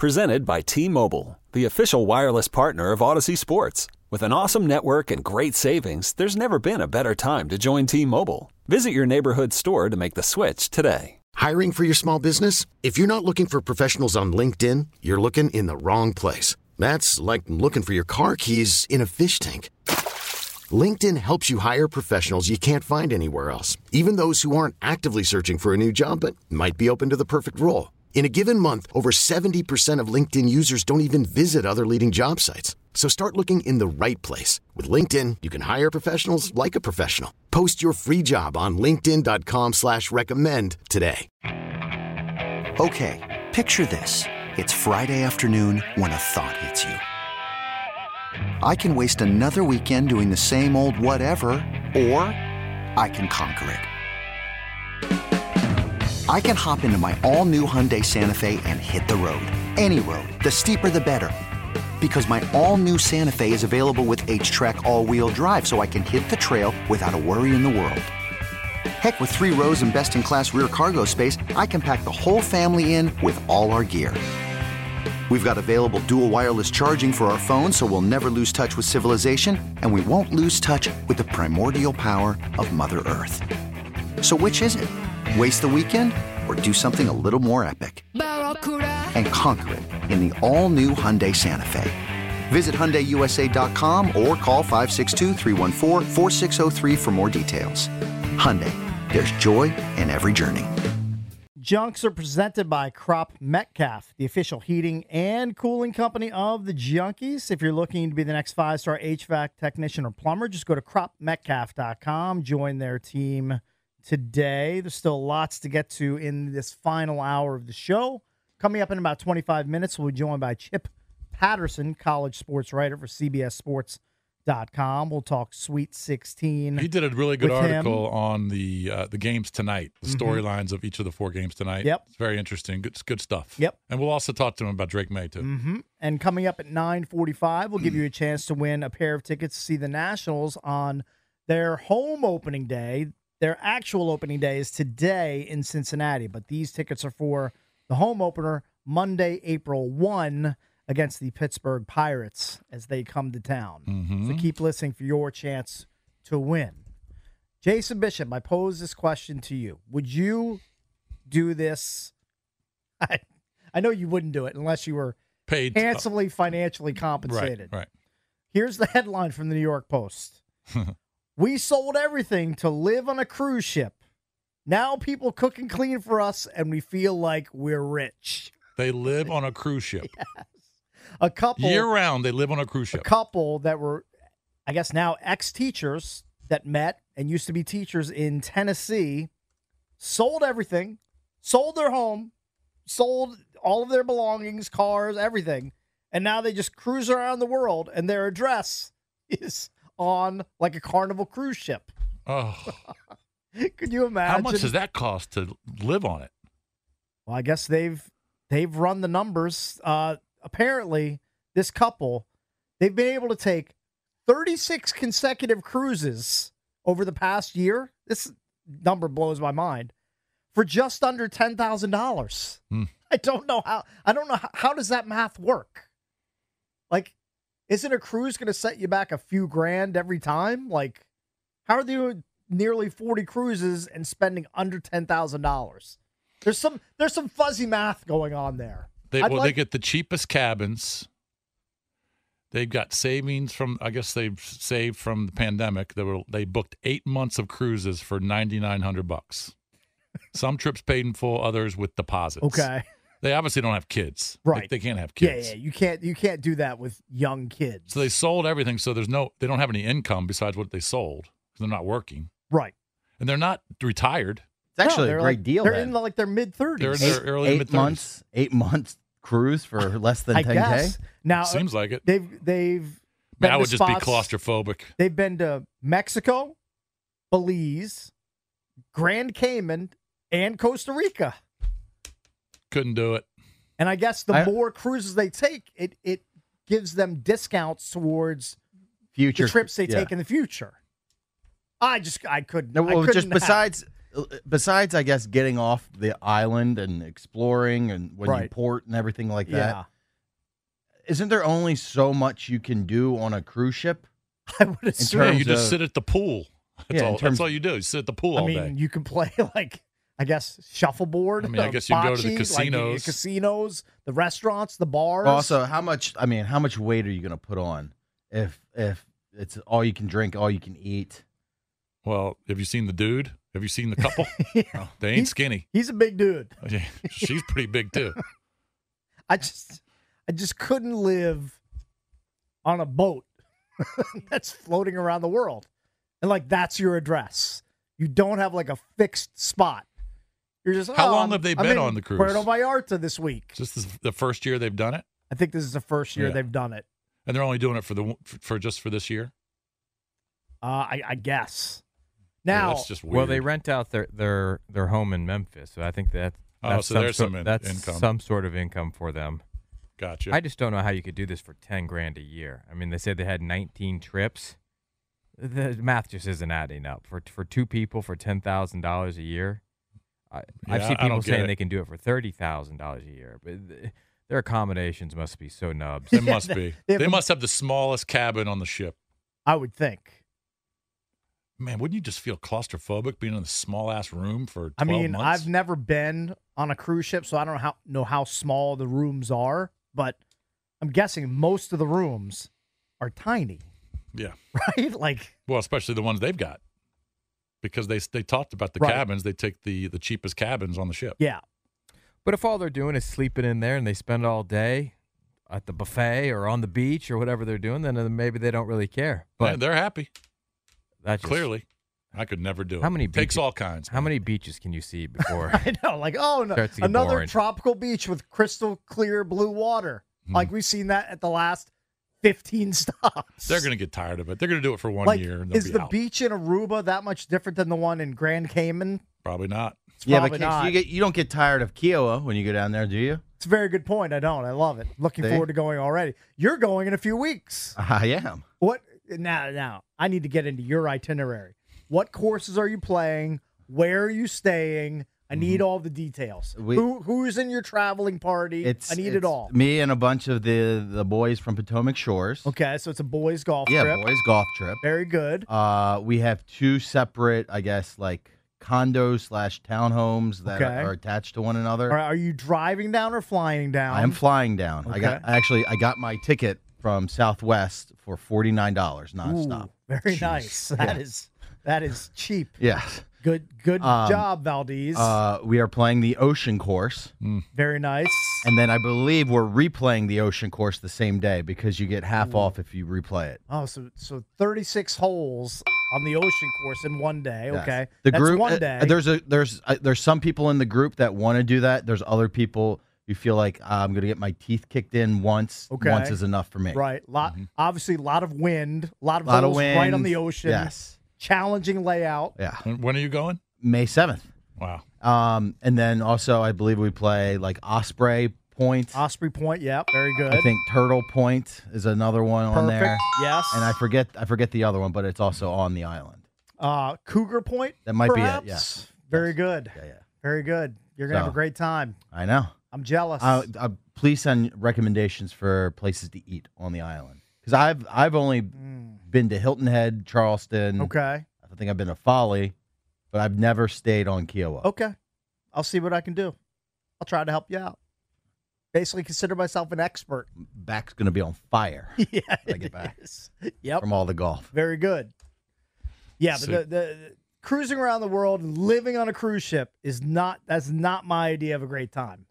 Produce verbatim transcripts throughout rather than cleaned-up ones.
Presented by T-Mobile, the official wireless partner of Odyssey Sports. With an awesome network and great savings, there's never been a better time to join T-Mobile. Visit your neighborhood store to make the switch today. Hiring for your small business? If you're not looking for professionals on LinkedIn, you're looking in the wrong place. That's like looking for your car keys in a fish tank. LinkedIn helps you hire professionals you can't find anywhere else, even those who aren't actively searching for a new job but might be open to the perfect role. In a given month, over seventy percent of LinkedIn users don't even visit other leading job sites. So start looking in the right place. With LinkedIn, you can hire professionals like a professional. Post your free job on linkedin.com slash recommend today. Okay, picture this. It's Friday afternoon when a thought hits you. I can waste another weekend doing the same old whatever, or I can conquer it. I can hop into my all-new Hyundai Santa Fe and hit the road. Any road. The steeper, the better. Because my all-new Santa Fe is available with H-Track all-wheel drive, so I can hit the trail without a worry in the world. Heck, with three rows and best-in-class rear cargo space, I can pack the whole family in with all our gear. We've got available dual wireless charging for our phones, so we'll never lose touch with civilization, and we won't lose touch with the primordial power of Mother Earth. So which is it? Waste the weekend or do something a little more epic? And conquer it in the all-new Hyundai Santa Fe. Visit Hyundai U S A dot com or call five six two, three one four, four six zero three for more details. Hyundai, there's joy in every journey. Junks are presented by Crop Metcalf, the official heating and cooling company of the Junkies. If you're looking to be the next five-star H V A C technician or plumber, just go to crop metcalf dot com, join their team today. There's still lots to get to in this final hour of the show. Coming up in about twenty-five minutes, we'll be joined by Chip Patterson, college sports writer for C B S Sports dot com. We'll talk Sweet sixteen. He did a really good article him. on the uh, the games tonight, the Mm-hmm. storylines of each of the four games tonight. Yep. It's very interesting. Good, good stuff. Yep. And we'll also talk to him about Drake May, too. Mm-hmm. And coming up at nine forty-five, we'll give you a chance to win a pair of tickets to see the Nationals on their home opening day. Their actual opening day is today in Cincinnati, but these tickets are for the home opener Monday, April first, against the Pittsburgh Pirates as they come to town. Mm-hmm. So keep listening for your chance to win. Jason Bishop, I pose this question to you. Would you do this? I, I know you wouldn't do it unless you were Paid handsomely financially compensated. Right, right. Here's the headline from the New York Post. We sold everything to live on a cruise ship. Now people cook and clean for us, and we feel like we're rich. They live on a cruise ship. Yes. A couple Year-round, they live on a cruise ship. A couple that were, I guess now ex-teachers that met and used to be teachers in Tennessee, sold everything, sold their home, sold all of their belongings, cars, everything, and now they just cruise around the world, and their address is on like a Carnival cruise ship. Oh. Could you imagine? How much does that cost to live on it? Well, I guess they've they've run the numbers. Uh, apparently, this couple, they've been able to take thirty-six consecutive cruises over the past year. This number blows my mind. For just under ten thousand dollars. Hmm. I don't know how. I don't know how, how does that math work. Like, isn't a cruise going to set you back a few grand every time? Like, how are they doing nearly forty cruises and spending under ten thousand dollars? There's some there's some fuzzy math going on there. They, I'd well, like- they get the cheapest cabins. They've got savings from, I guess they've saved from the pandemic. They were they booked eight months of cruises for ninety-nine hundred bucks. Some trips paid in full, others with deposits. Okay. They obviously don't have kids. Right. They, they can't have Yeah, kids. yeah. You can't you can't do that with young kids. So they sold everything. So there's no, they don't have any income besides what they sold because they're not working. Right. And they're not retired. It's actually No, a they're great like- deal. They're then. in like their mid They're in thirties. their early eight mid-thirties. months, eight months cruise for less than I ten K. guess. Now Seems like it. they've they've Man, been I to would just be spots- claustrophobic. They've been to Mexico, Belize, Grand Cayman, and Costa Rica. Couldn't do it. And I guess the I- more cruises they take, it it gives them discounts towards Future the trips they yeah. take in the future. I just I couldn't. No, I well, couldn't just have- besides besides, I guess, getting off the island and exploring and when you Right. port and everything like that, Yeah. isn't there only so much you can do on a cruise ship? I would assume. Yeah, terms you just of- sit at the pool. That's, Yeah, in all, terms- that's all you do. You sit at the pool I all mean, day. you can play like I guess shuffleboard. I mean, I uh, guess you can go to the bocce, like, casinos. casinos, the restaurants, the bars. Also, how much? I mean, how much weight are you going to put on if if it's all you can drink, all you can eat? Well, have you seen the dude? Have you seen the couple? Oh, they ain't He's- skinny. He's a big dude. Yeah, she's pretty big too. I just, I just couldn't live on a boat that's floating around the world, and like that's your address. You don't have like a fixed spot. You're just. How oh, long I'm- have they I'm been in on the cruise? Puerto Vallarta this week. Is this the first year they've done it, I think this is the first year Yeah. they've done it. and they're only doing it for the for just for this year? Uh, I, I guess. Yeah, Now, that's just weird. Well, they rent out their their their home in Memphis, so I think that Oh, that's so some there's sort- some in- that's income. some sort of income for them. Gotcha. I just don't know how you could do this for ten grand a year. I mean, they said they had nineteen trips. The math just isn't adding up for for two people for ten thousand dollars a year. I, I've Yeah, seen I don't people get saying it. they can do it for thirty thousand dollars a year, but th- their accommodations must be so nubs. It must be. they have They a- must have the smallest cabin on the ship. I would think. Man, wouldn't you just feel claustrophobic being in a small ass room for twelve I mean, months? I've never been on a cruise ship, so I don't know how, know how small the rooms are, but I'm guessing most of the rooms are tiny, Yeah. right? Like, Well, especially the ones they've got, because they they talked about the Right. cabins. They take the the cheapest cabins on the ship. yeah. But if all they're doing is sleeping in there and they spend all day at the buffet or on the beach or whatever they're doing, then uh, maybe they don't really care. But But they're happy. that's Clearly, I could never do it. How many takes beaches- all kinds? How man. many beaches can you see before? I know. Like, oh, no, Starts to get another boring. tropical beach with crystal clear blue water. Hmm. Like, we've seen that at the last fifteen stops. They're going to get tired of it. They're going to do it for one like, year. And they'll is be the out. beach in Aruba that much different than the one in Grand Cayman? Probably not. It's Yeah, probably but Case, not. you get you don't get tired of Kiowa when you go down there, do you? It's a very good point. I don't. I love it. Looking See? forward to going already. You're going in a few weeks. I am. What now? Now I need to get into your itinerary. What courses are you playing? Where are you staying? I need all the details. We- Who who's in your traveling party? It's I need it's it all. Me and a bunch of the the boys from Potomac Shores. Okay, so it's a boys golf Yeah, trip. boys golf trip. Very good. Uh, we have two separate, I guess, like condos slash townhomes that Okay. are attached to one another. All right, are you driving down or flying down? I am flying down. I got Okay. actually I got my ticket from Southwest for forty nine dollars Ooh, nonstop. very Jeez. nice. That Yeah. is that is cheap. Yes. Good good Um, job, Valdez. Uh, we are playing the ocean course, very nice. and then I believe we're replaying the ocean course the same day because you get half off if you replay it. Oh, so so thirty-six holes on the ocean course in one day. Yes. Okay, The that's group. one uh, day. there's a there's uh, there's some people in the group that want to do that. There's other people who feel like uh, I'm going to get my teeth kicked in once. Okay. Once is enough for me. right. Lot obviously a lot of wind, a lot of A lot of holes wind. right on the ocean. Yes. Challenging layout. Yeah. When, when are you going? May seventh. Wow. Um, and then also I believe we play like Osprey Point. Osprey Point. Yep. Very good. I think Turtle Point is another one on Perfect. there. Yes. And I forget I forget the other one, but it's also on the island. uh, Cougar Point. That might be it, perhaps? yes. Very Yes. good. Yeah, yeah. Very good. You're gonna have So- a great time. I know. I'm jealous. Uh, uh, please send recommendations for places to eat on the island because I've I've only been to Hilton Head, Charleston. Mm. okay. I think I've been to Folly, but I've never stayed on Kiowa. Okay. I'll see what I can do. I'll try to help you out. Basically, consider myself an expert. Back's gonna be on fire yeah. when I get it back is. Yep. from all the golf. Very good. Yeah, but So- the, the, the cruising around the world and living on a cruise ship is not that's not my idea of a great time.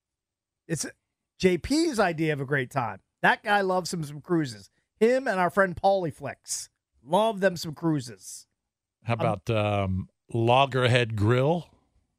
It's J P's idea of a great time. That guy loves him some cruises. Him and our friend Paulie Flicks love them some cruises. How about um, Loggerhead Grill?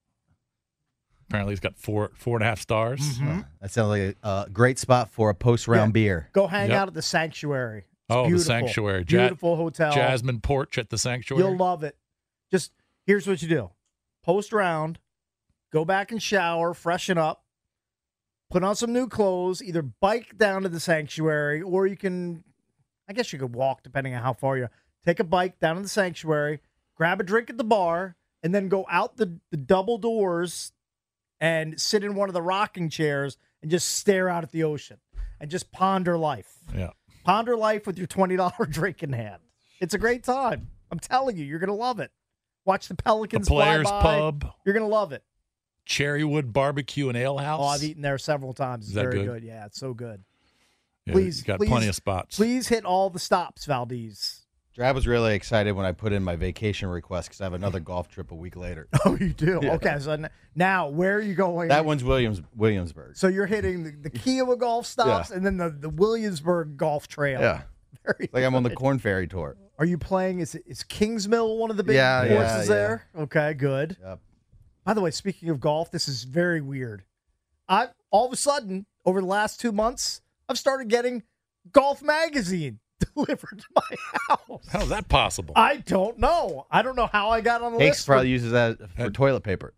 Apparently, it's got four four and a half stars. Mm-hmm. Uh, that sounds like a uh, great spot for a post round beer. Go hang Yep. out at the Sanctuary. It's Oh, the beautiful. Sanctuary. Ja- Beautiful hotel. Jasmine Porch at the Sanctuary. You'll love it. Just here's what you do: post round, go back and shower, freshen up, put on some new clothes. Either bike down to the Sanctuary, or you can, I guess you could walk depending on how far you are. Take a bike down to the Sanctuary, grab a drink at the bar, and then go out the, the double doors and sit in one of the rocking chairs and just stare out at the ocean and just ponder life. Yeah. Ponder life with your twenty dollars drink in hand. It's a great time. I'm telling you, you're going to love it. Watch the Pelicans The Players fly by. Pub. You're going to love it. Cherrywood Barbecue and Ale House. Oh, I've eaten there several times. It's Is that very good? good? Yeah, it's so good. Yeah, please, you got please, plenty of spots. Please hit all the stops, Valdez. Drab was really excited when I put in my vacation request because I have another golf trip a week later. Oh, you do? Yeah. Okay, so n- now where are you going? That one's Williams Williamsburg. So you're hitting the, the Kiowa golf stops Yeah. and then the, the Williamsburg golf trail. Yeah. Very It's like I'm on the good. Corn Ferry tour. Are you playing? Is is Kingsmill one of the big Yeah, courses yeah, yeah. there? Okay, good. Yep. By the way, speaking of golf, this is very weird. I all of a sudden over the last two months, I've started getting Golf Magazine delivered to my house. How is that possible? I don't know. I don't know how I got on the Hanks list. probably uses that for Uh, toilet paper.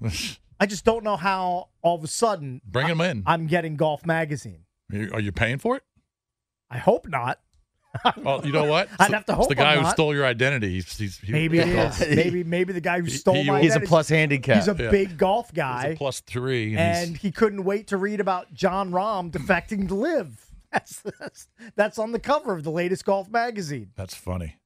I just don't know how all of a sudden Bring them in. I'm getting Golf Magazine. You- Are you paying for it? I hope not. Well, you know what? I'd have to It's hope the guy I'm who not. stole your identity. He's, he's, he, Maybe it Yeah. is. Maybe maybe the guy who stole he- my He's a identity- plus handicap. He's a Yeah. big golf he's guy, a plus three. And, and he's, he couldn't wait to read about John Rahm defecting to Live. That's, that's that's on the cover of the latest Golf Magazine. that's funny.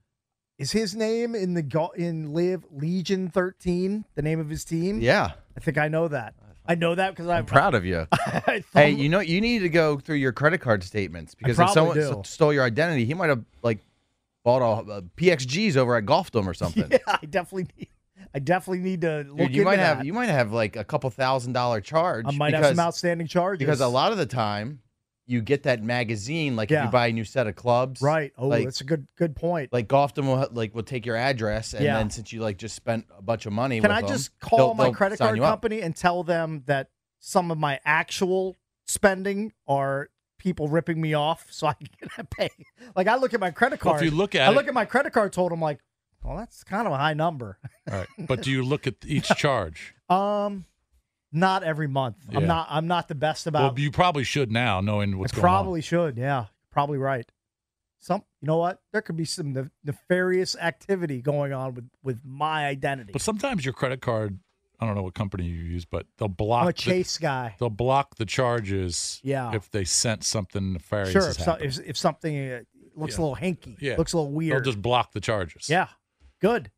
Is his name in the go- in Live Legion thirteen? The name of his team? Yeah. I think I know that. I know that because I'm I'm proud of you. I Hey, you know, you need to go through your credit card statements because if probably someone do. s- stole your identity, he might have like bought a, a P X Gs over at Golfdom or something. Yeah, I definitely need. I definitely need to look Dude, you into might that. have you might have like a couple thousand dollar charge. I might because, have some outstanding charges because a lot of the time you get that magazine like if Yeah. you buy a new set of clubs, Right. Oh, like, that's a good good point. like Golfdom will ha- like will take your address and Yeah. then since you like just spent a bunch of money, Can with I them, just call they'll- my they'll credit sign card you up. company and tell them that some of my actual spending are people ripping me off so I can pay? Like I look at my credit Well, card. if you look at I it- look at my credit card total. I'm like, well, that's kind of a high number. All right. But do you look at each charge? Um, not every month. Yeah. I'm not. I'm not the best about. Well, you probably should now, knowing what's I going probably should. Yeah, probably right. Some, you know what? There could be some nef- nefarious activity going on with with my identity. on. But sometimes your credit card, I don't know what company you use, but they'll block. I'm a the- Chase guy. They'll block the charges. Yeah. If they sent something nefarious. Sure, has if, so, happened. if, if something uh, looks Yeah. a little hinky, Yeah. looks a little They'll weird. just block the charges. Yeah, good.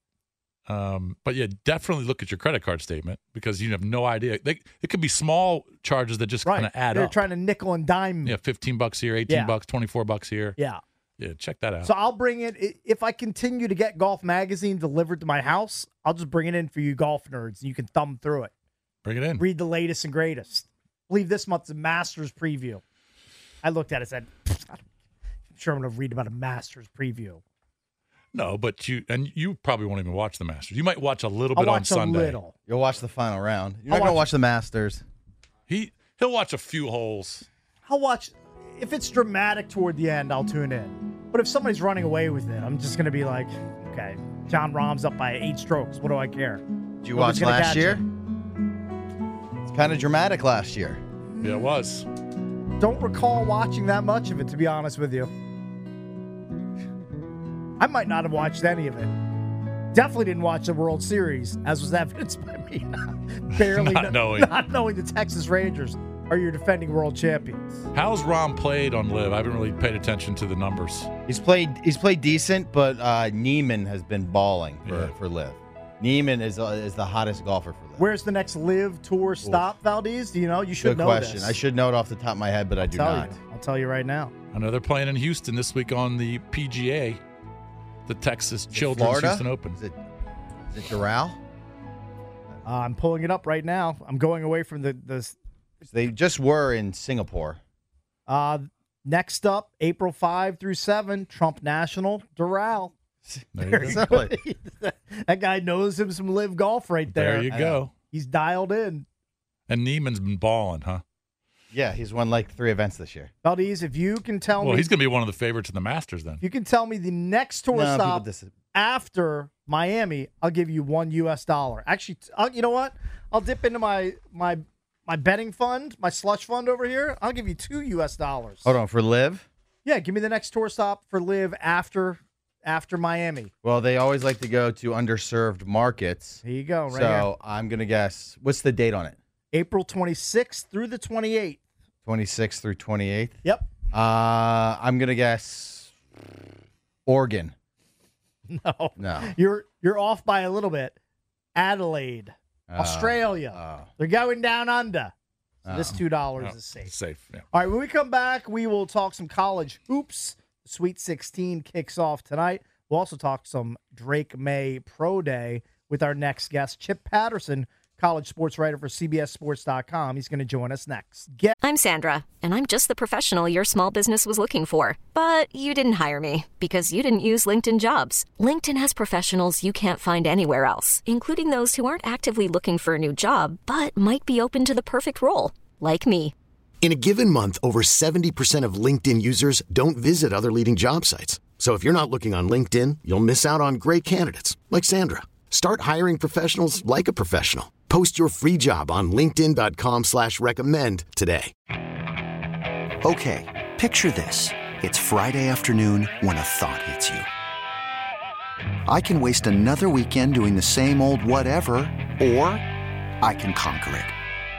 Um, but yeah, definitely look at your credit card statement because you have no idea. They, it could be small charges that just Right. kind of add They're up. trying to nickel and dime. yeah, fifteen bucks here, eighteen Yeah. bucks, twenty-four bucks here. Yeah. Yeah, check that out. So I'll bring it i- if I continue to get Golf Magazine delivered to my house. I'll just bring it in for you golf nerds, and you can thumb through it, Bring it in. read the latest and greatest. I believe this month's a Masters preview. I looked at it and said, I'm sure I'm going to read about a Masters preview. No, but you and you probably won't even watch the Masters. You might watch a little I'll bit on watch a Sunday. little. You'll watch the final round. You're I'll not gonna watch- watch the Masters. He he'll watch a few holes. I'll watch. If it's dramatic toward the end, I'll tune in. But if somebody's running away with it, I'm just going to be like, okay, John Rahm's up by eight strokes. What do I care? Did you Nobody's watch gonna last catch year? him. It's kind of dramatic last year. Yeah, it was. Don't recall watching that much of it, to be honest with you. I might not have watched any of it. Definitely didn't watch the World Series, as was evidenced by me not, barely Not kn- knowing. not knowing the Texas Rangers are your defending world champions. How's Rom played on Live? I haven't really paid attention to the numbers. He's played. He's played decent, but uh, Neiman has been balling for Yeah. for Liv. Neiman is uh, is the hottest golfer for Liv. Where's the next Live Tour stop, Valdez? Do you know? You should Good know question. this. I should know it off the top of my head, but I do tell not. you. I'll tell you right now. I know they're playing in Houston this week on the P G A, the Texas Is it Children's Florida? Houston Open. Is it is it Doral? Uh, I'm pulling it up right now. I'm going away from the the. They just were in Singapore. Uh, next up, April five through seven, Trump National, Doral. There you go. That guy knows him some live golf right there. There you go. He's dialed in. And Neiman's been balling, huh? Yeah, he's won like three events this year. Valdez, if you can tell Well, me, he's going to be one of the favorites in the Masters then. if you can tell me the next tour No, people stop dis- after Miami, I'll give you one U S dollar. Actually, t- I'll, you know what? I'll dip into my my my betting fund, my slush fund over here. I'll give you two U S dollars. Hold on, for Liv? Yeah, give me the next tour stop for live after after Miami? Well, they always like to go to underserved markets. Here you go, right So I'm going to guess. What's the date on it? here. April twenty-sixth through the twenty-eighth. twenty-sixth through twenty-eighth? Yep. Uh, I'm going to guess Oregon. No. No. You're you're off by a little bit. Adelaide, Uh, Australia. oh. They're going down under. So this Oh. two dollars Oh, is safe. Safe. Yeah. All right, when we come back, we will talk some college hoops. The Sweet sixteen kicks off tonight. We'll also talk some Drake May Pro Day with our next guest, Chip Patterson, college sports writer for C B S Sports dot com. He's going to join us next. Get I'm Sandra, and I'm just the professional your small business was looking for. But you didn't hire me because you didn't use LinkedIn Jobs. LinkedIn has professionals you can't find anywhere else, including those who aren't actively looking for a new job, but might be open to the perfect role, like me. In a given month, over seventy percent of LinkedIn users don't visit other leading job sites. So if you're not looking on LinkedIn, you'll miss out on great candidates like Sandra. Start hiring professionals like a professional. Post your free job on linkedin dot com slash recommend today. Okay, picture this. It's Friday afternoon when a thought hits you. I can waste another weekend doing the same old whatever, or I can conquer it.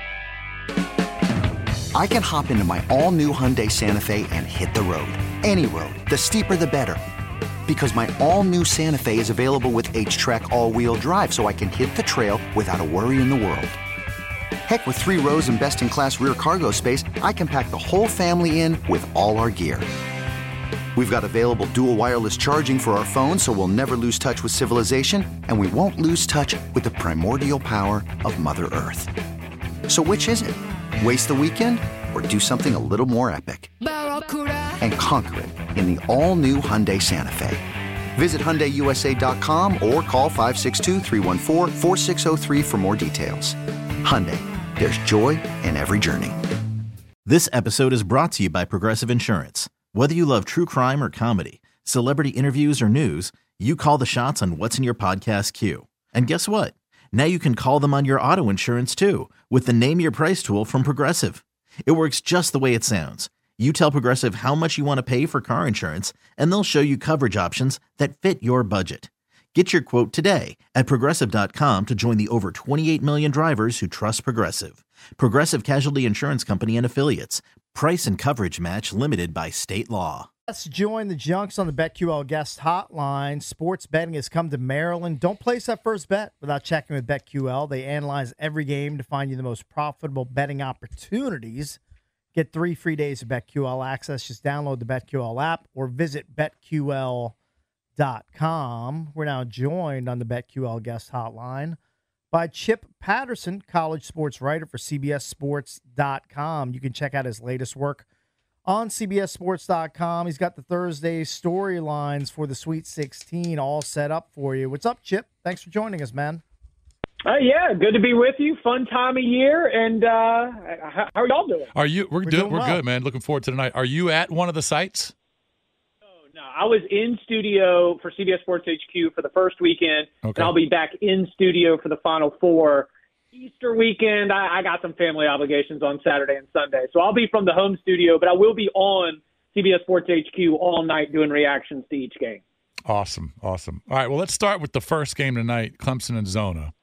I can hop into my all-new Hyundai Santa Fe and hit the road. Any road. The steeper, the better. Because my all-new Santa Fe is available with H-Track all-wheel drive, so I can hit the trail without a worry in the world. Heck, with three rows and best-in-class rear cargo space, I can pack the whole family in with all our gear. We've got available dual wireless charging for our phones, so we'll never lose touch with civilization, and we won't lose touch with the primordial power of Mother Earth. So which is it? Waste the weekend or do something a little more epic? And conquer it in the all-new Hyundai Santa Fe. Visit Hyundai U S A dot com or call five six two, three one four, four six zero three for more details. Hyundai, there's joy in every journey. This episode is brought to you by Progressive Insurance. Whether you love true crime or comedy, celebrity interviews or news, you call the shots on what's in your podcast queue. And guess what? Now you can call them on your auto insurance too with the Name Your Price tool from Progressive. It works just the way it sounds. You tell Progressive how much you want to pay for car insurance, and they'll show you coverage options that fit your budget. Get your quote today at Progressive dot com to join the over twenty-eight million drivers who trust Progressive. Progressive Casualty Insurance Company and Affiliates. Price and coverage match limited by state law. Let's join the Junks on the BetQL guest hotline. Sports betting has come to Maryland. Don't place that first bet without checking with BetQL. They analyze every game to find you the most profitable betting opportunities. Get three free days of BetQL access. Just download the BetQL app or visit bet Q L dot com. We're now joined on the BetQL guest hotline by Chip Patterson, college sports writer for C B S Sports dot com. You can check out his latest work on C B S Sports dot com. He's got the Thursday storylines for the Sweet sixteen all set up for you. What's up, Chip? Thanks for joining us, man. Uh, yeah, good to be with you. Fun time of year. And uh, how, how are y'all doing? Are you? We're, We're do, doing we're well. good, man. Looking forward to tonight. Are you at one of the sites? No, I was in studio for C B S Sports H Q for the first weekend, Okay. and I'll be back in studio for the Final Four. Easter weekend, I, I got some family obligations on Saturday and Sunday, so I'll be from the home studio, but I will be on C B S Sports H Q all night doing reactions to each game. Awesome, awesome. All right, well, let's start with the first game tonight, Clemson and Zona.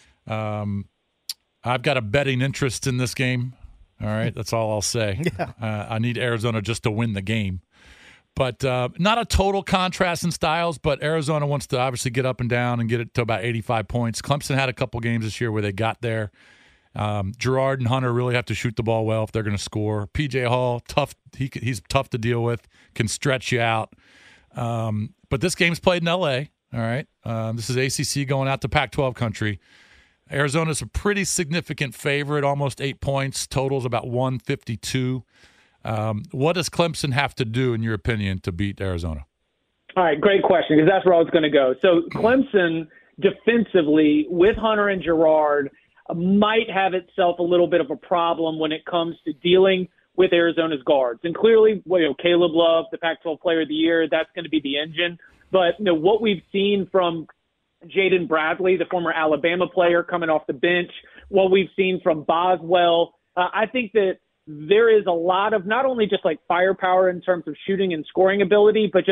Um, I've got a betting interest in this game. All right, that's all I'll say. Yeah. Uh, I need Arizona just to win the game. But uh, not a total contrast in styles, but Arizona wants to obviously get up and down and get it to about eighty-five points. Clemson had a couple games this year where they got there. Um, Gerard and Hunter really have to shoot the ball well if they're going to score. P J Hall, tough. He, he's tough to deal with, can stretch you out. Um, but this game's played in L A, all right? Um, this is A C C going out to Pac twelve country. Arizona's a pretty significant favorite, almost eight points. Total's about one fifty-two. Um, what does Clemson have to do, in your opinion, to beat Arizona? All right, great question, because that's where I was going to go. So Clemson defensively with Hunter and Gerard might have itself a little bit of a problem when it comes to dealing with Arizona's guards. And clearly, well, you know, Caleb Love, the Pac twelve Player of the Year, that's going to be the engine. But you know, what we've seen from Jaden Bradley, the former Alabama player coming off the bench, what we've seen from Boswell, uh, I think that there is a lot of not only just like firepower in terms of shooting and scoring ability, but just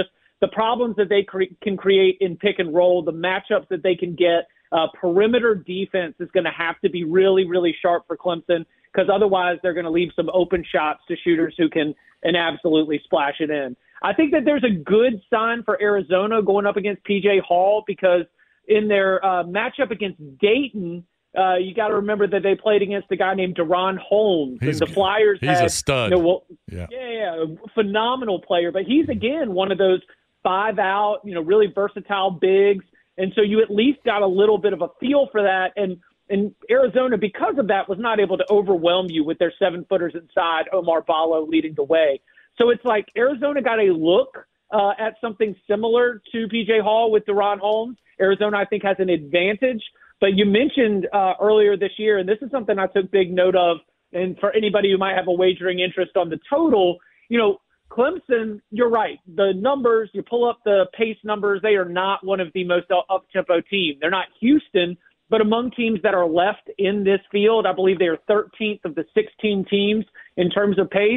the problems that they cre- can create in pick and roll, the matchups that they can get. Uh, perimeter defense is going to have to be really, really sharp for Clemson, because otherwise they're going to leave some open shots to shooters who can and absolutely splash it in. I think that there's a good sign for Arizona going up against P J Hall, because in their uh, matchup against Dayton, uh, you got to remember that they played against a guy named Deron Holmes. He's, and the Flyers he's had, a stud. You know, well, yeah. yeah, yeah, a phenomenal player. But he's, again, one of those five-out, you know, really versatile bigs. And so you at least got a little bit of a feel for that. And and Arizona, because of that, was not able to overwhelm you with their seven-footers inside, Omar Ballo leading the way. So it's like Arizona got a look uh, at something similar to P J Hall with Deron Holmes. Arizona, I think, has an advantage. But you mentioned uh, earlier this year, and this is something I took big note of, and for anybody who might have a wagering interest on the total, you know, Clemson, you're right. The numbers, you pull up the pace numbers, they are not one of the most up-tempo teams. They're not Houston, but among teams that are left in this field, I believe they are thirteenth of the sixteen teams in terms of pace.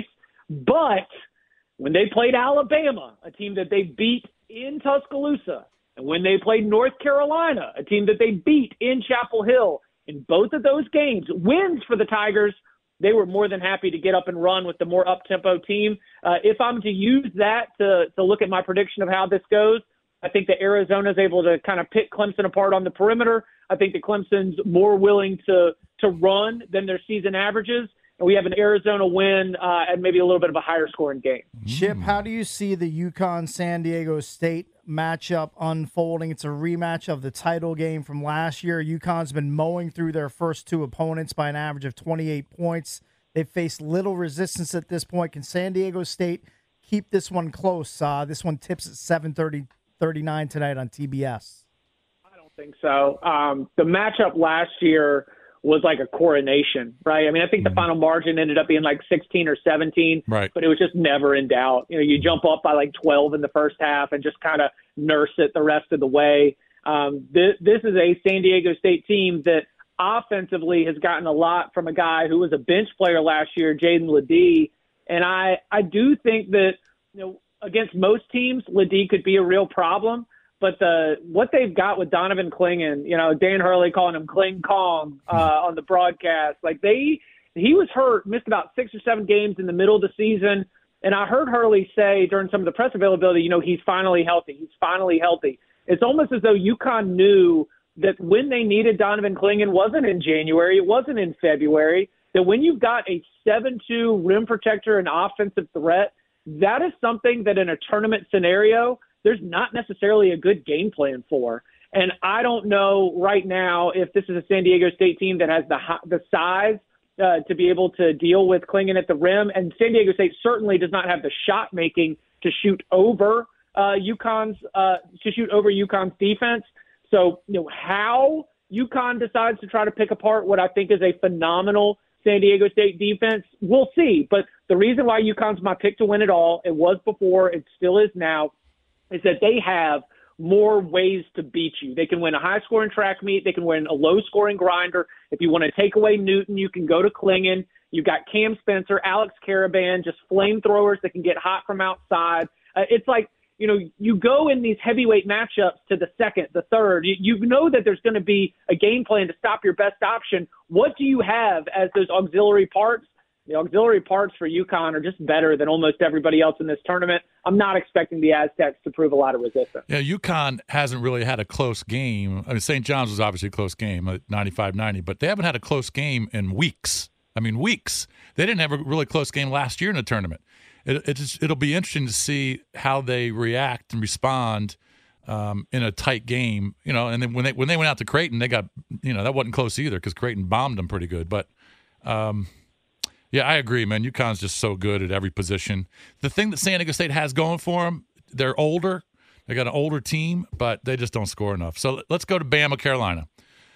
But when they played Alabama, a team that they beat in Tuscaloosa, and when they played North Carolina, a team that they beat in Chapel Hill, in both of those games, wins for the Tigers, they were more than happy to get up and run with the more up-tempo team. Uh, if I'm to use that to, to look at my prediction of how this goes, I think that Arizona is able to kind of pick Clemson apart on the perimeter. I think that Clemson's more willing to to run than their season averages. And we have an Arizona win uh, and maybe a little bit of a higher scoring game. Chip, how do you see the UConn-San Diego State matchup unfolding? It's a rematch of the title game from last year. UConn's been mowing through their first two opponents by an average of twenty-eight points. They've faced little resistance at this point. Can San Diego State keep this one close? Uh, this one tips at seven thirty, thirty-nine tonight on T B S. I don't think so. Um, the matchup last year was like a coronation, right? I mean, I think the final margin ended up being like sixteen or seventeen, right? But it was just never in doubt. You know, you jump up by like twelve in the first half and just kind of nurse it the rest of the way. Um, this, this is a San Diego State team that offensively has gotten a lot from a guy who was a bench player last year, Jaden LeDee. And I, I do think that, you know, against most teams, LeDee could be a real problem. But the what they've got with Donovan Clingan, you know, Dan Hurley calling him Kling Kong uh, on the broadcast, like they he was hurt, missed about six or seven games in the middle of the season. And I heard Hurley say during some of the press availability, you know, he's finally healthy. He's finally healthy. It's almost as though UConn knew that when they needed Donovan Clingan wasn't in January, it wasn't in February, that when you've got a seven two rim protector and offensive threat, that is something that in a tournament scenario – there's not necessarily a good game plan for. And I don't know right now if this is a San Diego State team that has the the size uh, to be able to deal with Clingan at the rim. And San Diego State certainly does not have the shot making to shoot over uh, UConn's uh, to shoot over UConn's defense. So, you know, how UConn decides to try to pick apart what I think is a phenomenal San Diego State defense, we'll see. But the reason why UConn's my pick to win it all, it was before, it still is now, is that they have more ways to beat you. They can win a high-scoring track meet. They can win a low-scoring grinder. If you want to take away Newton, you can go to Clingan. You've got Cam Spencer, Alex Caravan, just flamethrowers that can get hot from outside. Uh, it's like, you know, you go in these heavyweight matchups to the second, the third. You, you know that there's going to be a game plan to stop your best option. What do you have as those auxiliary parts? The auxiliary parts for UConn are just better than almost everybody else in this tournament. I'm not expecting the Aztecs to prove a lot of resistance. Yeah, UConn hasn't really had a close game. I mean, Saint John's was obviously a close game at ninety-five ninety, but they haven't had a close game in weeks. I mean, weeks. They didn't have a really close game last year in the tournament. It, it's, it'll be interesting to see how they react and respond um, in a tight game. You know, and then when they when they went out to Creighton, they got, you know, that wasn't close either because Creighton bombed them pretty good. But um, yeah, I agree, man. UConn's just so good at every position. The thing that San Diego State has going for them, they're older. They got an older team, but they just don't score enough. So let's go to Bama, Carolina.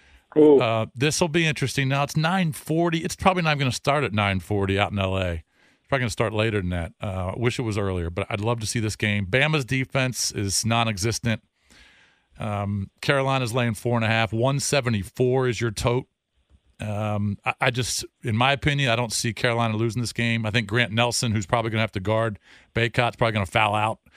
Uh, this will be interesting. Now it's nine forty. It's probably not going to start at nine forty out in L A. It's probably going to start later than that. Uh, I wish it was earlier, but I'd love to see this game. Bama's defense is non-existent. Um, Carolina's laying four and a half. one seventy-four is your tote. Um, I, I just, in my opinion, I don't see Carolina losing this game. I think Grant Nelson, who's probably going to have to guard Baycott's probably going to foul out.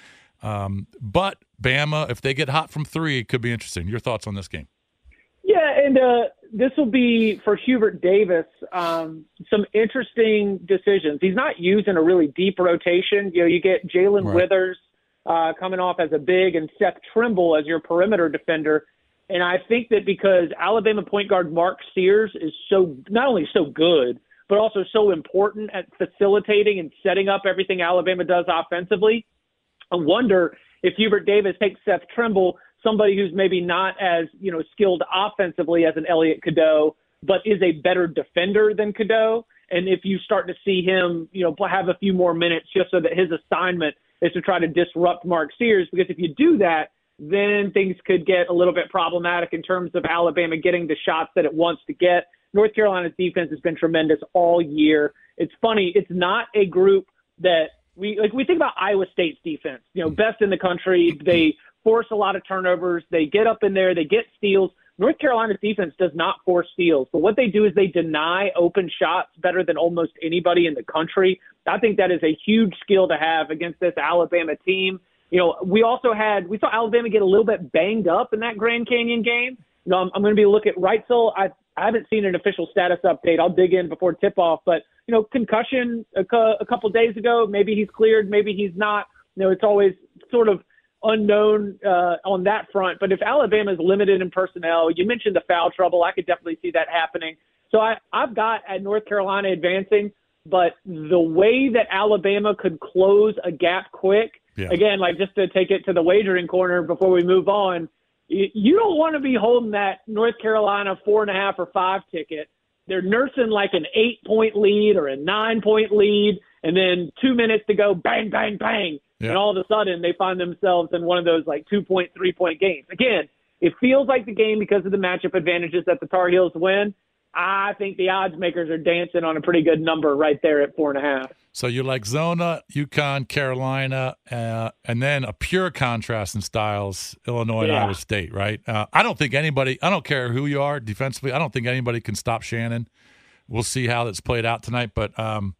Um, but Bama, if they get hot from three, it could be interesting. Your thoughts on this game? Yeah, and uh, this will be for Hubert Davis um, some interesting decisions. He's not using a really deep rotation. You know, you get Jalen Right. Withers uh, coming off as a big and Seth Trimble as your perimeter defender. And I think that because Alabama point guard Mark Sears is so not only so good, but also so important at facilitating and setting up everything Alabama does offensively, I wonder if Hubert Davis takes Seth Trimble, somebody who's maybe not as, you know, skilled offensively as an Elliot Cadeau, but is a better defender than Cadeau. And if you start to see him, you know, have a few more minutes just so that his assignment is to try to disrupt Mark Sears, because if you do that, then things could get a little bit problematic in terms of Alabama getting the shots that it wants to get. North Carolina's defense has been tremendous all year. It's funny. It's not a group that we like. We think about Iowa State's defense, you know, best in the country. They force a lot of turnovers. They get up in there. They get steals. North Carolina's defense does not force steals, but what they do is they deny open shots better than almost anybody in the country. I think that is a huge skill to have against this Alabama team. You know, we also had, we saw Alabama get a little bit banged up in that Grand Canyon game. You know, I'm, I'm going to be looking at Reitzel. I, I haven't seen an official status update. I'll dig in before tip-off. But, you know, concussion a, a couple days ago, maybe he's cleared, maybe he's not. You know, it's always sort of unknown uh, on that front. But if Alabama is limited in personnel, you mentioned the foul trouble. I could definitely see that happening. So I, I've got at North Carolina advancing, but the way that Alabama could close a gap quick, yeah. Again, like just to take it to the wagering corner before we move on, you, you don't want to be holding that North Carolina four and a half or five ticket. They're nursing like an eight-point lead or a nine-point lead, and then two minutes to go, bang, bang, bang. Yeah. And all of a sudden they find themselves in one of those like two-point, three-point games. Again, it feels like the game because of the matchup advantages that the Tar Heels win. I think the odds makers are dancing on a pretty good number right there at four and a half. So you like Zona, UConn, Carolina, uh, and then a pure contrast in styles, Illinois yeah. and Iowa State, right? Uh, I don't think anybody, I don't care who you are defensively, I don't think anybody can stop Shannon. We'll see how that's played out tonight, but um,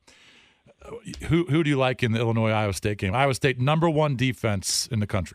who who do you like in the Illinois-Iowa State game? Iowa State, number one defense in the country.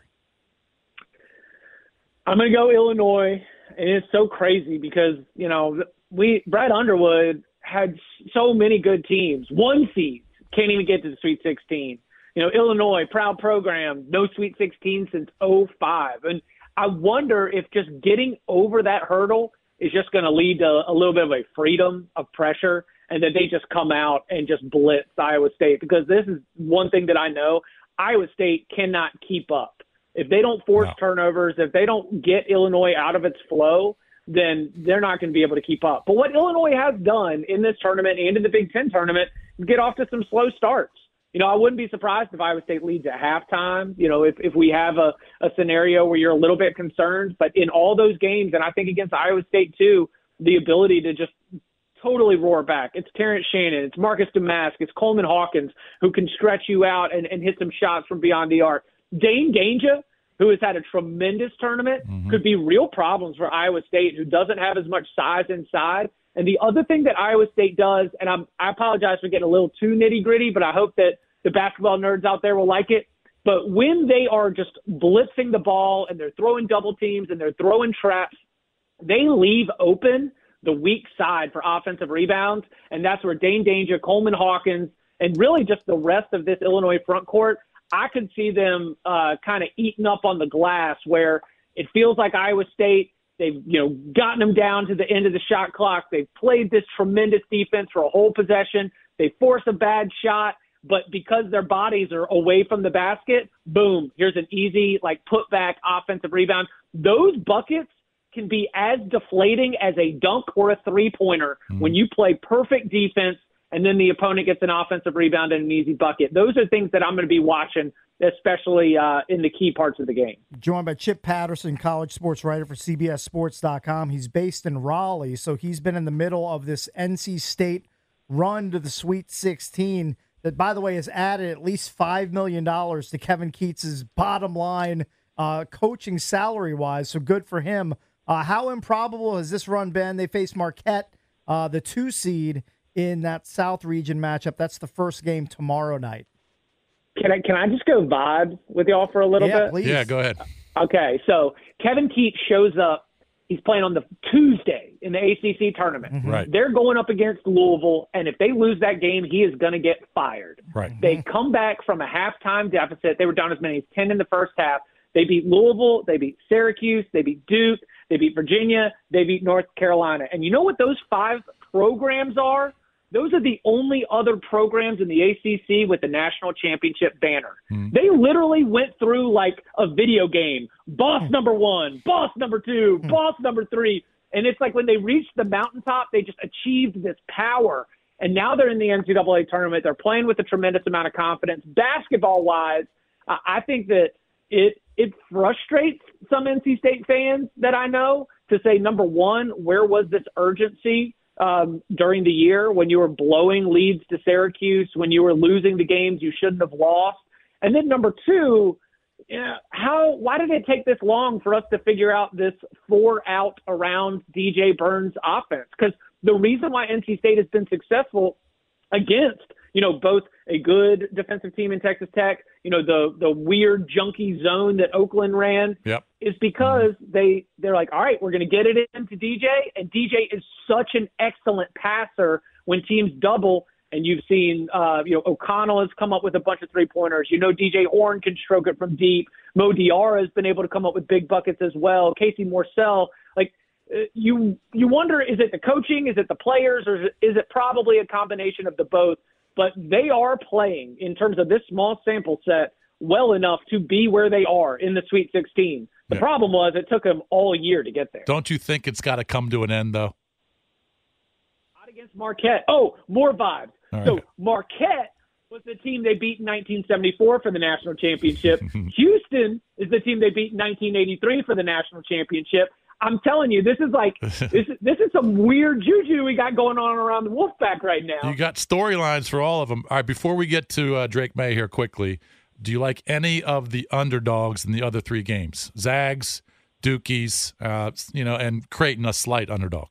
I'm going to go Illinois, and it's so crazy because, you know, we Brad Underwood had so many good teams. One seeds can't even get to the Sweet sixteen. You know, Illinois, proud program, no Sweet sixteen since oh five. And I wonder if just getting over that hurdle is just going to lead to a little bit of a freedom of pressure and that they just come out and just blitz Iowa State. Because this is one thing that I know, Iowa State cannot keep up. If they don't force no. turnovers, if they don't get Illinois out of its flow, then they're not going to be able to keep up. But what Illinois has done in this tournament and in the Big Ten tournament is get off to some slow starts. You know, I wouldn't be surprised if Iowa State leads at halftime, you know, if, if we have a, a scenario where you're a little bit concerned. But in all those games, and I think against Iowa State too, the ability to just totally roar back. It's Terrence Shannon. It's Marcus Damask. It's Coleman Hawkins who can stretch you out and, and hit some shots from beyond the arc. Dane Ganja, who has had a tremendous tournament, mm-hmm. could be real problems for Iowa State, who doesn't have as much size inside. And the other thing that Iowa State does, and I'm, I apologize for getting a little too nitty-gritty, but I hope that the basketball nerds out there will like it. But when they are just blitzing the ball and they're throwing double teams and they're throwing traps, they leave open the weak side for offensive rebounds, and that's where Dane Danger, Coleman Hawkins, and really just the rest of this Illinois front court, I could see them uh, kind of eating up on the glass where it feels like Iowa State, they've you know gotten them down to the end of the shot clock. They've played this tremendous defense for a whole possession. They force a bad shot, but because their bodies are away from the basket, boom, here's an easy like put back offensive rebound. Those buckets can be as deflating as a dunk or a three-pointer mm-hmm. when you play perfect defense and then the opponent gets an offensive rebound and an easy bucket. Those are things that I'm going to be watching, especially uh, in the key parts of the game. Joined by Chip Patterson, college sports writer for C B S Sports dot com. He's based in Raleigh, so he's been in the middle of this N C State run to the Sweet sixteen that, by the way, has added at least five million dollars to Kevin Keats's bottom line uh, coaching salary-wise, so good for him. Uh, how improbable has this run been? They face Marquette, uh, the two seed, in that South region matchup. That's the first game tomorrow night. Can I can I just go vibes with y'all for a little yeah, bit? Please. Yeah, go ahead. Okay, so Kevin Keats shows up. He's playing on the Tuesday in the A C C tournament. Mm-hmm. Right. They're going up against Louisville, and if they lose that game, he is going to get fired. Right. They come back from a halftime deficit. They were down as many as ten in the first half. They beat Louisville. They beat Syracuse. They beat Duke. They beat Virginia. They beat North Carolina. And you know what those five programs are? Those are the only other programs in the A C C with the national championship banner. Mm. They literally went through like a video game. Boss number one, boss number two, mm. boss number three. And it's like when they reached the mountaintop, they just achieved this power. And now they're in the N C double A tournament. They're playing with a tremendous amount of confidence. Basketball-wise, I think that it it frustrates some N C State fans that I know to say, number one, where was this urgency Um, during the year when you were blowing leads to Syracuse, when you were losing the games you shouldn't have lost? And then number two, you know, how why did it take this long for us to figure out this four out around D J Burns offense? Because the reason why N C State has been successful against, you know, both a good defensive team in Texas Tech, you know, the the weird junky zone that Oakland ran, yep. is because they, they're like, all right, we're going to get it into D J, and D J is such an excellent passer when teams double, and you've seen, uh, you know, O'Connell has come up with a bunch of three-pointers. You know, D J Horn can stroke it from deep. Mo Diarra has been able to come up with big buckets as well. Casey Morsell, like, uh, you you wonder, is it the coaching, is it the players, or is it, is it probably a combination of the both? But they are playing, in terms of this small sample set, well enough to be where they are in the Sweet sixteen. The yeah. problem was it took them all year to get there. Don't you think it's got to come to an end, though? Not against Marquette. Oh, more vibes. Right. So Marquette was the team they beat in nineteen seventy-four for the national championship. Houston is the team they beat in nineteen eighty-three for the national championship. I'm telling you, this is like this. This is some weird juju we got going on around the Wolfpack right now. You got storylines for all of them. All right, before we get to uh, Drake May here quickly, do you like any of the underdogs in the other three games? Zags, Dukies, uh, you know, and Creighton, a slight underdog.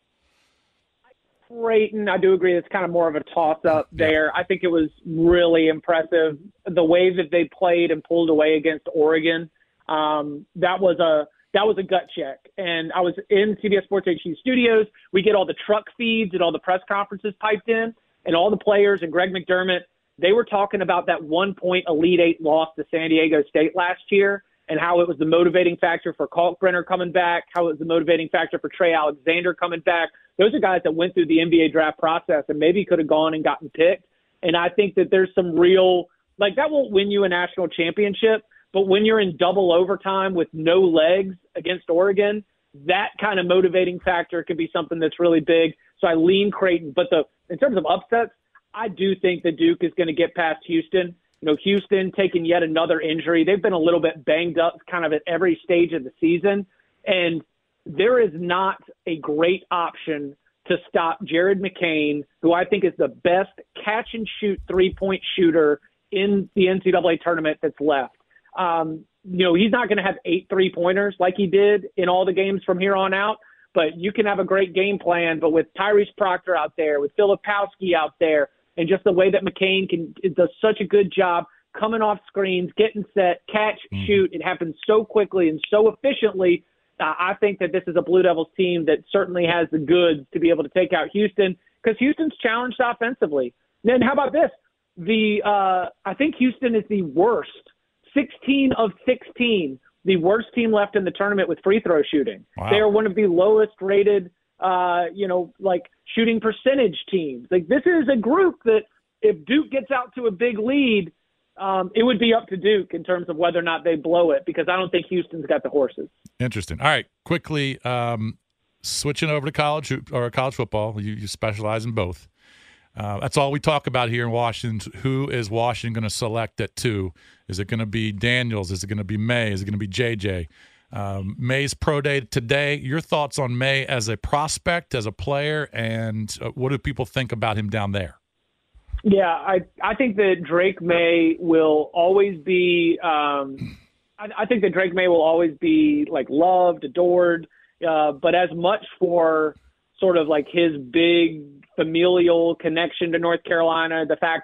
Creighton, I do agree. It's kind of more of a toss-up there. Yeah. I think it was really impressive the way that they played and pulled away against Oregon. Um, that was a That was a gut check. And I was in C B S Sports H Q studios. We get all the truck feeds and all the press conferences piped in, and all the players and Greg McDermott, they were talking about that one-point Elite Eight loss to San Diego State last year and how it was the motivating factor for Kalkbrenner coming back, how it was the motivating factor for Trey Alexander coming back. Those are guys that went through the N B A draft process and maybe could have gone and gotten picked. And I think that there's some real – like that won't win you a national championship, but when you're in double overtime with no legs against Oregon, that kind of motivating factor can be something that's really big. So I lean Creighton. But the in terms of upsets, I do think that Duke is going to get past Houston. You know, Houston taking yet another injury. They've been a little bit banged up kind of at every stage of the season. And there is not a great option to stop Jared McCain, who I think is the best catch-and-shoot three-point shooter in the N C double A tournament that's left. Um, you know, he's not going to have eight three-pointers like he did in all the games from here on out, but you can have a great game plan. But with Tyrese Proctor out there, with Filipowski out there, and just the way that McCain can does such a good job coming off screens, getting set, catch, mm. shoot, it happens so quickly and so efficiently. Uh, I think that this is a Blue Devils team that certainly has the goods to be able to take out Houston, because Houston's challenged offensively. And then how about this? The uh, I think Houston is the worst. sixteen of sixteen, the worst team left in the tournament with free throw shooting. Wow. They are one of the lowest rated, uh, you know, like shooting percentage teams. Like this is a group that if Duke gets out to a big lead, um, it would be up to Duke in terms of whether or not they blow it, because I don't think Houston's got the horses. Interesting. All right, quickly, um, switching over to college or college football. You, you specialize in both. Uh, that's all we talk about here in Washington. Who is Washington going to select at two? Is it going to be Daniels? Is it going to be May? Is it going to be J J? Um, May's pro day today. Your thoughts on May as a prospect, as a player, and uh, what do people think about him down there? Yeah, I I think that Drake May will always be. Um, I, I think that Drake May will always be like loved, adored, uh, but as much for sort of like his big familial connection to North Carolina, the fact that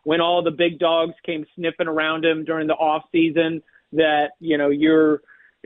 when all the big dogs came sniffing around him during the off season that, you know, you're,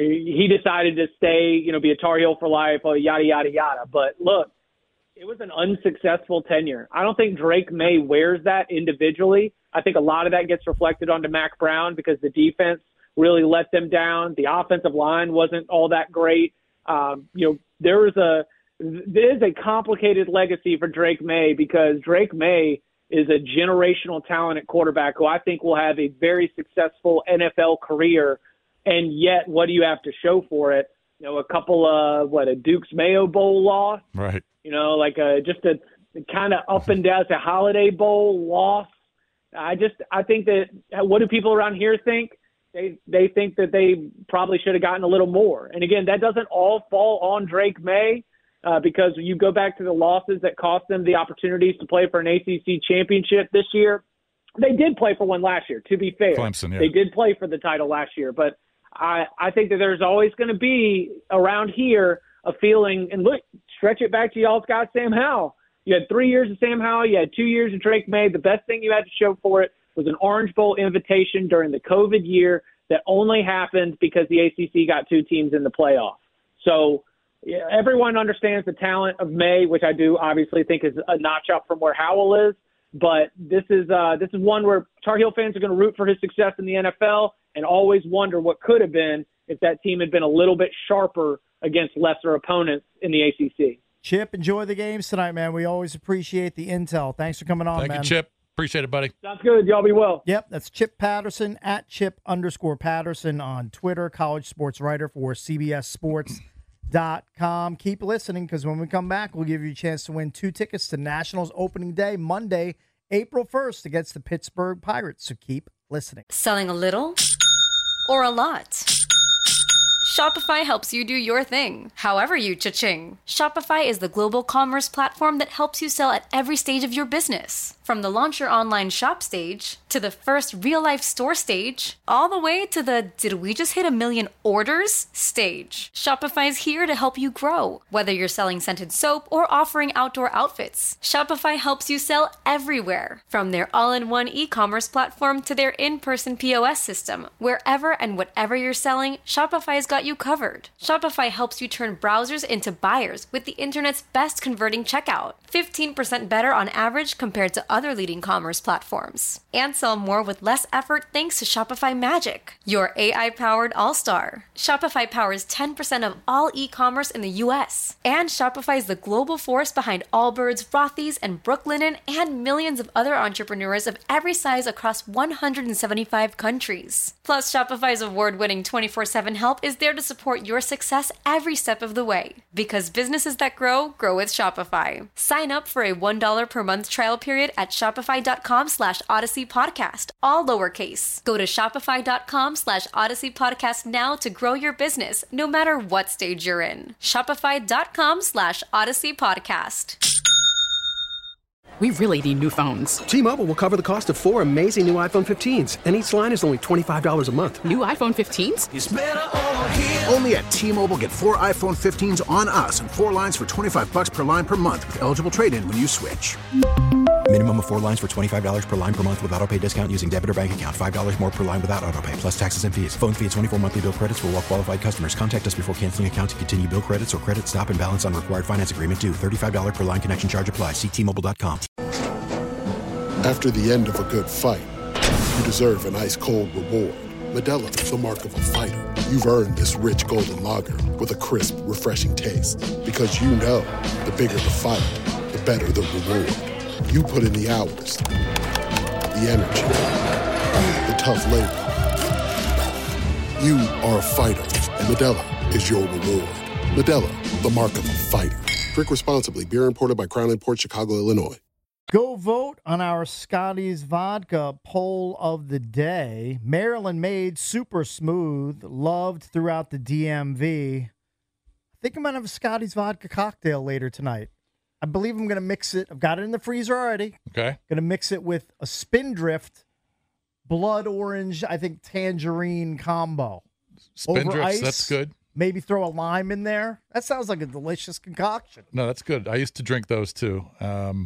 he decided to stay, you know, be a Tar Heel for life, yada, yada, yada. But look, it was an unsuccessful tenure. I don't think Drake May wears that individually. I think a lot of that gets reflected onto Mac Brown because the defense really let them down. The offensive line wasn't all that great. Um, you know, there was a, there is a complicated legacy for Drake May because Drake May is a generational talent at quarterback who I think will have a very successful N F L career. And yet, what do you have to show for it? You know, a couple of, what, a Duke's Mayo Bowl loss? Right. You know, like a, just a kind of up and down, a Holiday Bowl loss. I just, I think that, what do people around here think? They they think that they probably should have gotten a little more. And again, that doesn't all fall on Drake May uh, because you go back to the losses that cost them the opportunities to play for an A C C championship this year. They did play for one last year, to be fair. Clemson, yeah. They did play for the title last year. But I, I think that there's always going to be around here a feeling, and look, stretch it back to y'all's guy, Sam Howell. You had three years of Sam Howell. You had two years of Drake May. The best thing you had to show for it was an Orange Bowl invitation during the COVID year that only happened because the A C C got two teams in the playoff. So yeah, everyone understands the talent of May, which I do obviously think is a notch up from where Howell is. But this is uh, this is one where Tar Heel fans are going to root for his success in the N F L and always wonder what could have been if that team had been a little bit sharper against lesser opponents in the A C C. Chip, enjoy the games tonight, man. We always appreciate the intel. Thanks for coming on, Thank man. you, Chip. Appreciate it, buddy. Sounds good. Y'all be well. Yep, that's Chip Patterson, at Chip underscore Patterson on Twitter, college sports writer for C B S Sports dot com. Keep listening because when we come back, we'll give you a chance to win two tickets to Nationals opening day, Monday, April first, against the Pittsburgh Pirates. So keep listening. Selling a little or a lot? Shopify helps you do your thing, however you cha-ching. Shopify is the global commerce platform that helps you sell at every stage of your business. From the launch your online shop stage, to the first real-life store stage, all the way to the did we just hit a million orders stage. Shopify's here to help you grow. Whether you're selling scented soap or offering outdoor outfits, Shopify helps you sell everywhere. From their all-in-one e-commerce platform to their in-person P O S system, wherever and whatever you're selling, Shopify's got you covered. Shopify helps you turn browsers into buyers with the internet's best converting checkout. fifteen percent better on average compared to other leading commerce platforms. And sell more with less effort thanks to Shopify Magic, your A I-powered all-star. Shopify powers ten percent of all e-commerce in the U S. And Shopify is the global force behind Allbirds, Rothy's, and Brooklinen, and millions of other entrepreneurs of every size across one hundred seventy-five countries. Plus, Shopify's award-winning twenty-four seven help is there to support your success every step of the way. Because businesses that grow, grow with Shopify. Sign up for a one dollar per month trial period at shopify.com slash Odyssey Podcast, all lowercase. Go to shopify.com slash Odyssey Podcast now to grow your business, no matter what stage you're in. Shopify.com slash Odyssey Podcast. We really need new phones. T-Mobile will cover the cost of four amazing new iPhone fifteens, and each line is only twenty-five dollars a month. New iPhone fifteens? It's better over here. Only at T-Mobile, get four iPhone fifteens on us and four lines for twenty-five dollars per line per month with eligible trade-in when you switch. Minimum of four lines for twenty-five dollars per line per month with autopay discount using debit or bank account. five dollars more per line without autopay, plus taxes and fees. Phone fee at twenty-four monthly bill credits for well-qualified customers. Contact us before canceling account to continue bill credits or credit stop and balance on required finance agreement due. thirty-five dollars per line connection charge applies. See T Mobile dot com. After the end of a good fight, you deserve an ice-cold reward. Modelo is the mark of a fighter. You've earned this rich golden lager with a crisp, refreshing taste. Because you know, the bigger the fight, the better the reward. You put in the hours, the energy, the tough labor. You are a fighter, and Modelo is your reward. Modelo, the mark of a fighter. Drink responsibly. Beer imported by Crown Imports, Chicago, Illinois. Go vote on our Scotty's Vodka poll of the day. Maryland made super smooth, loved throughout the D M V. I think I'm going to have a Scotty's Vodka cocktail later tonight. I believe I'm going to mix it. I've got it in the freezer already. Okay. Going to mix it with a Spindrift blood orange, I think, tangerine combo. Spindrift, that's good. Maybe throw a lime in there. That sounds like a delicious concoction. No, that's good. I used to drink those too. Um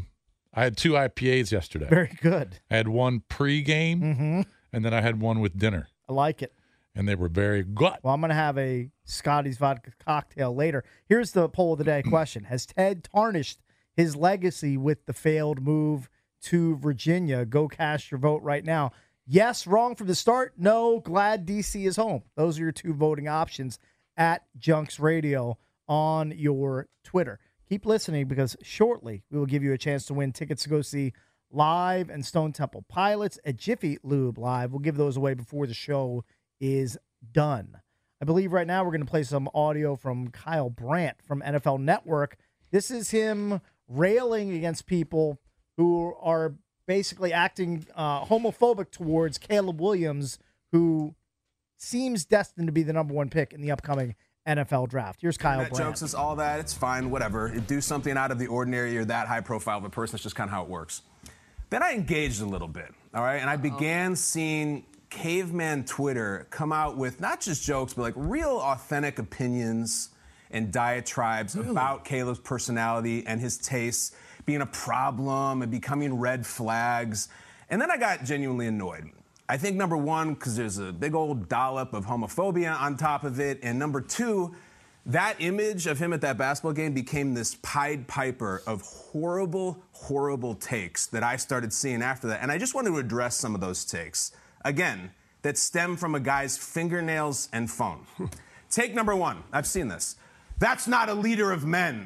I had two I P As yesterday. Very good. I had one pre-game, Mm-hmm. and then I had one with dinner, I like it. and they were very good. Well, I'm going to have a Scotty's vodka cocktail later. Here's the poll of the day question. Has Ted tarnished his legacy with the failed move to Virginia? Go cast your vote right now. Yes, wrong from the start. No, glad D C is home. Those are your two voting options at Junks Radio on your Twitter. Keep listening because shortly we will give you a chance to win tickets to go see Live and Stone Temple Pilots at Jiffy Lube Live. We'll give those away before the show is done. I believe right now we're going to play some audio from Kyle Brandt from N F L Network. This is him railing against people who are basically acting uh, homophobic towards Caleb Williams, who seems destined to be the number one pick in the upcoming N F L draft. Here's Kyle That Brandt. jokes is all that. It's fine, whatever. Do something out of the ordinary. You're that high profile of a person. It's just kind of how it works. Then I engaged a little bit, all right? And I began seeing caveman Twitter come out with not just jokes, but like real authentic opinions and diatribes really? about Caleb's personality and his tastes being a problem and becoming red flags. And then I got genuinely annoyed. I think, number one, because there's a big old dollop of homophobia on top of it. And number two, that image of him at that basketball game became this Pied Piper of horrible, horrible takes that I started seeing after that. And I just wanted to address some of those takes, again, that stem from a guy's fingernails and phone. Take number one. I've seen this. That's not a leader of men.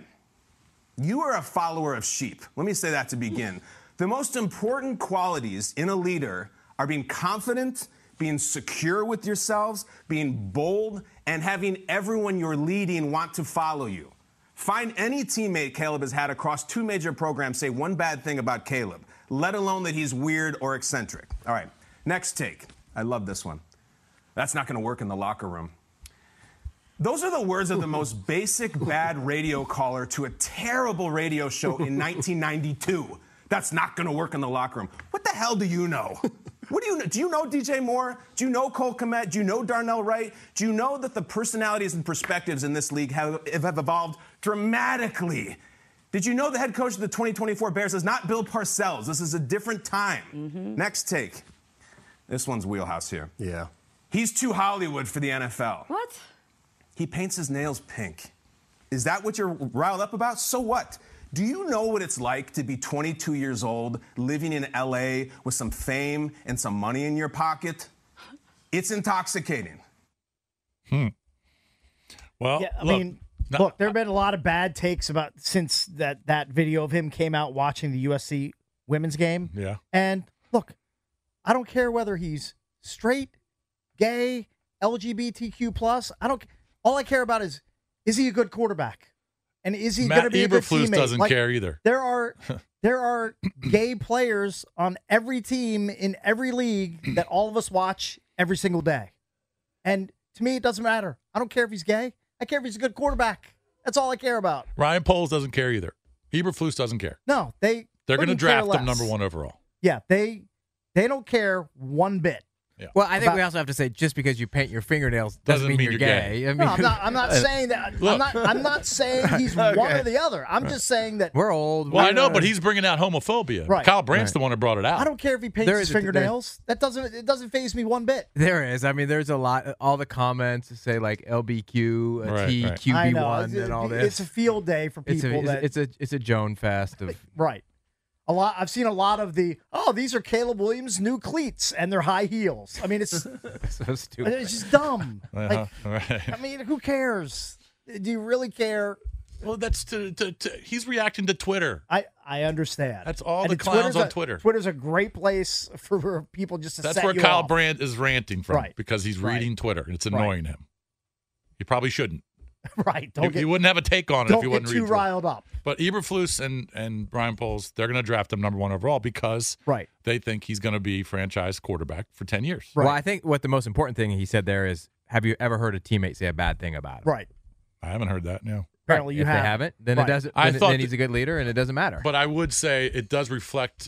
You are a follower of sheep. Let me say that to begin. The most important qualities in a leader are being confident, being secure with yourselves, being bold, and having everyone you're leading want to follow you. Find any teammate Caleb has had across two major programs say one bad thing about Caleb, let alone that he's weird or eccentric. All right, next take. I love this one. That's not going to work in the locker room. Those are the words of the most basic bad radio caller to a terrible radio show in nineteen ninety-two. That's not going to work in the locker room. What the hell do you know? What do you know? Do you know D J Moore? Do you know Cole Kmet? Do you know Darnell Wright? Do you know that the personalities and perspectives in this league have, have evolved dramatically? Did you know the head coach of the twenty twenty-four Bears is not Bill Parcells? This is a different time. Mm-hmm. Next take. This one's wheelhouse here. Yeah. He's too Hollywood for the N F L. What? He paints his nails pink. Is that what you're riled up about? So what? Do you know what it's like to be twenty-two years old, living in L A with some fame and some money in your pocket? It's intoxicating. Hmm. Well, yeah, I look, mean, no, look, there have been a lot of bad takes about since that, that video of him came out watching the U S C women's game. Yeah. And look, I don't care whether he's straight, gay, L G B T Q plus. I don't. All I care about is is he a good quarterback, and is he going to be a good Eberflus teammate? doesn't Like, care either. There are there are gay players on every team in every league that all of us watch every single day, and to me, it doesn't matter. I don't care if he's gay. I care if he's a good quarterback. That's all I care about. Ryan Poles doesn't care either. Eberflus doesn't care. No, they They're going to couldn't care draft him less. number one overall. Yeah, they they don't care one bit. Yeah. Well, I think About- we also have to say just because you paint your fingernails doesn't, Doesn't mean, mean you're you're gay. gay. I mean, No, I'm not. I'm not saying that. I'm Look. not. I'm not saying he's Okay. one or the other. I'm just saying that. we're old. Well, I we're- know, but he's bringing out homophobia. Right. Kyle Brandt's Right. the one who brought it out. I don't care if he paints There his is a- fingernails. That doesn't. It doesn't faze me one bit. There is. I mean, there's a lot. All the comments say like L B Q, Right, T, right. Q I B know. one, It's, and all it's this. a field day for It's people a, that. it's, it's a it's a Joan fest of right. A lot. I've seen a lot of the. Oh, these are Caleb Williams' new cleats, and they're high heels. I mean, it's so stupid. it's just dumb. Uh-huh. Like, Right. I mean, who cares? Do you really care? Well, that's to, to, to he's reacting to Twitter. I, I understand. That's all And the clowns Twitter's on a- Twitter. Twitter's a great place for people just to That's set where you Kyle off. Brandt is ranting from Right. because he's Right. reading Twitter and it's Right. annoying him. He probably shouldn't. Right. Don't He, get, he wouldn't have a take on it don't if he get wasn't too reading Twitter. riled up. But Eberflus and, and Ryan Poles, they're going to draft him number one overall because Right. they think he's going to be franchise quarterback for ten years. Well, I think what the most important thing he said there is, have you ever heard a teammate say a bad thing about him? Right. I haven't heard that, no. Apparently you if have. they haven't, then Right. it doesn't. I Then, thought then that- he's a good leader, and it doesn't matter. But I would say it does reflect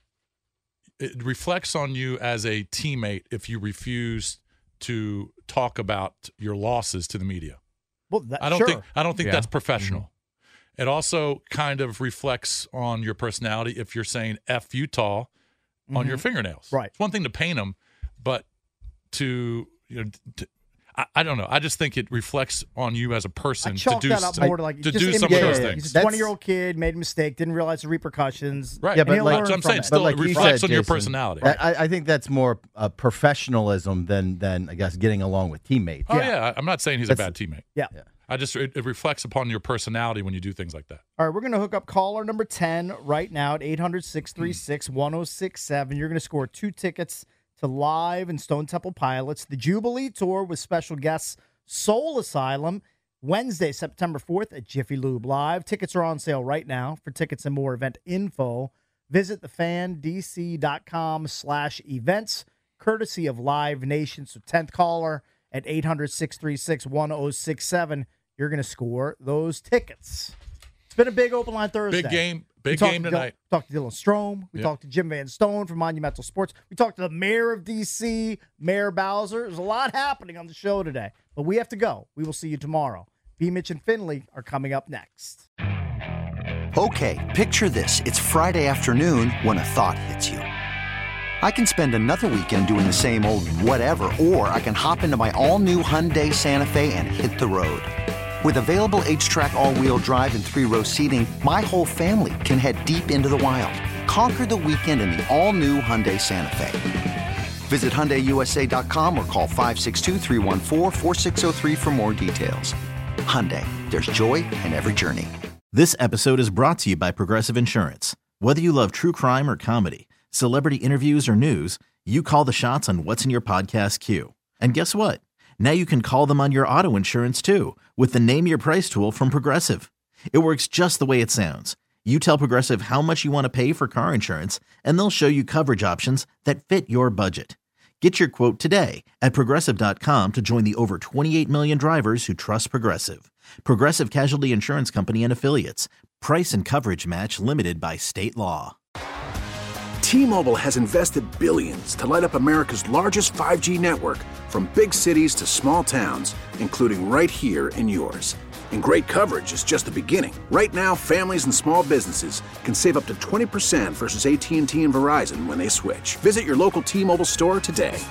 it reflects on you as a teammate if you refuse to talk about your losses to the media. Well, that, I don't sure. think I don't think Yeah. that's professional. It also kind of reflects on your personality if you're saying F Utah on Mhm. your fingernails. Right. It's one thing to paint them, but to, you know, to, I, I don't know. I just think it reflects on you as a person I to chalk do that up some, more to like to just do some of immature. those things. He's a twenty-year-old kid, made a mistake, didn't realize the repercussions. Right. Yeah, and but he'll like learn That's what I'm from saying. it. Still, but like it you reflects said, on your Jason, personality. I, I think that's more uh, professionalism than than I guess getting along with teammates. Oh, yeah. I'm not saying he's That's- a bad teammate. Yeah. I just, it, it reflects upon your personality when you do things like that. All right, we're going to hook up caller number ten right now at eight hundred, six three six, one oh six seven. You're going to score two tickets to Live and Stone Temple Pilots, the Jubilee Tour with special guests Soul Asylum, Wednesday, September fourth at Jiffy Lube Live. Tickets are on sale right now. For tickets and more event info, visit thefandc.com slash events, courtesy of Live Nation. So tenth caller at eight hundred, six three six, one oh six seven. You're going to score those tickets. It's been a big open line Thursday. Big game. We Big talked game to tonight. Dil- talked to Dylan Strome. We Yep. talked to Jim Van Stone from Monumental Sports. We talked to the mayor of D C, Mayor Bowser. There's a lot happening on the show today, but we have to go. We will see you tomorrow. B. Mitch and Finley are coming up next. Okay, picture this. It's Friday afternoon when a thought hits you. I can spend another weekend doing the same old whatever, or I can hop into my all-new Hyundai Santa Fe and hit the road. With available H-Track all-wheel drive and three-row seating, my whole family can head deep into the wild. Conquer the weekend in the all-new Hyundai Santa Fe. Visit Hyundai U S A dot com or call five six two, three one four, four six zero three for more details. Hyundai, there's joy in every journey. This episode is brought to you by Progressive Insurance. Whether you love true crime or comedy, celebrity interviews or news, you call the shots on what's in your podcast queue. And guess what? Now you can call them on your auto insurance too with the Name Your Price tool from Progressive. It works just the way it sounds. You tell Progressive how much you want to pay for car insurance, and they'll show you coverage options that fit your budget. Get your quote today at Progressive dot com to join the over twenty-eight million drivers who trust Progressive. Progressive Casualty Insurance Company and Affiliates. Price and coverage match limited by state law. T-Mobile has invested billions to light up America's largest five G network, from big cities to small towns, including right here in yours. And great coverage is just the beginning. Right now, families and small businesses can save up to twenty percent versus A T and T and Verizon when they switch. Visit your local T-Mobile store today.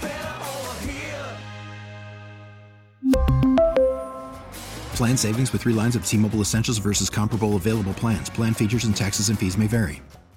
Plan savings with three lines of T-Mobile Essentials versus comparable available plans. Plan features and taxes and fees may vary.